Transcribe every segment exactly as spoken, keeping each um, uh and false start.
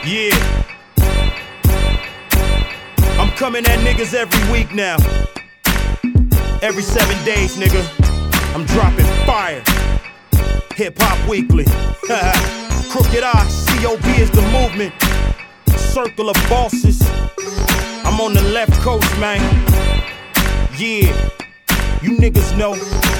Yeah. I'm coming at niggas every week now. Every seven days, nigga. I'm dropping fire. Hip Hop Weekly. Crooked Eye, C O B is the movement. Circle of bosses. I'm on the left coast, man. Yeah. You niggas know.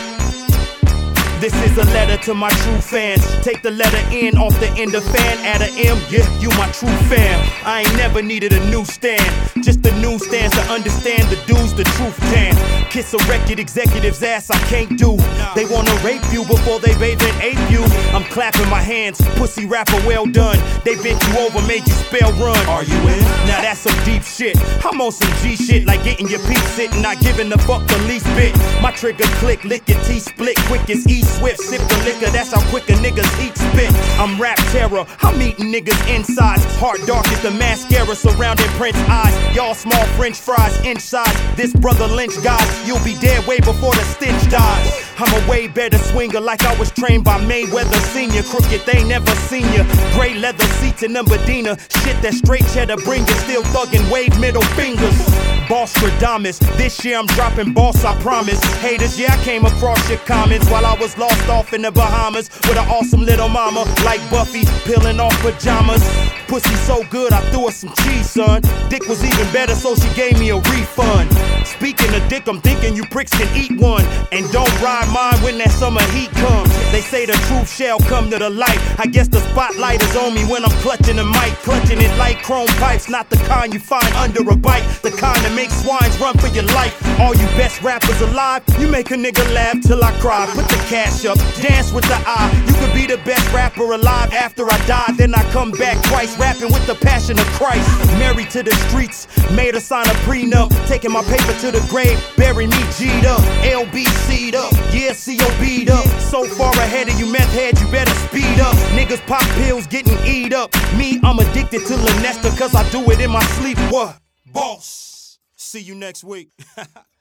This is a letter to my true fans. Take the letter N off the end of fan, add a M, yeah, you my true fam. I ain't never needed a newsstand, just the newsstands to understand the dudes the truth can. Kiss a record executive's ass I can't do. They wanna rape you before they bathe and ape you. I'm clapping my hands, pussy rapper well done. They bent you over, made you spell run. Are you in? Now that's some deep shit. I'm on some G shit, like getting your peep sitting, not giving a fuck the least bit. My trigger click, lick your T split, quick as E Swift, sip the liquor, that's how quick a nigga's heat spit. I'm rap terror, I'm eating niggas insides. Heart dark as the mascara surrounding Prince's eyes. Y'all small french fries inside. This brother Lynch guys, you'll be dead way before the stench dies. I'm a way better swinger, like I was trained by Mayweather Senior. Crooked, they never seen ya. Gray leather seats in Medina. Shit that straight cheddar bring you, still thuggin', wave middle fingers. Boss Stradamus, this year I'm dropping boss, I promise. Haters, yeah, I came across your comments while I was lost off in the Bahamas with an awesome little mama like Buffy, peeling off pajamas. Pussy so good, I threw her some cheese, son. Dick was even better, so she gave me a refund. Speaking of dick, I'm thinking you pricks can eat one. And don't ride mine when that summer heat comes. They say the truth shall come to the light. I guess the spotlight is on me when I'm clutching the mic. Clutching it like chrome pipes, not the kind you find under a bike. The kind that makes swines run for your life. All you best rappers alive, you make a nigga laugh till I cry. Put the cash up, dance with the eye. You could be the best rapper alive after I die. Then I come back twice, rapping with the passion of Christ. Married to the streets, made her sign a prenup. Taking my paper to the grave, bury me G'd up. L B C'd up, yeah, C O B'd up. So far ahead of you meth head, you better speed up. Niggas pop pills, getting eat up. Me, I'm addicted to Lunesta, cause I do it in my sleep. What? Boss. See you next week.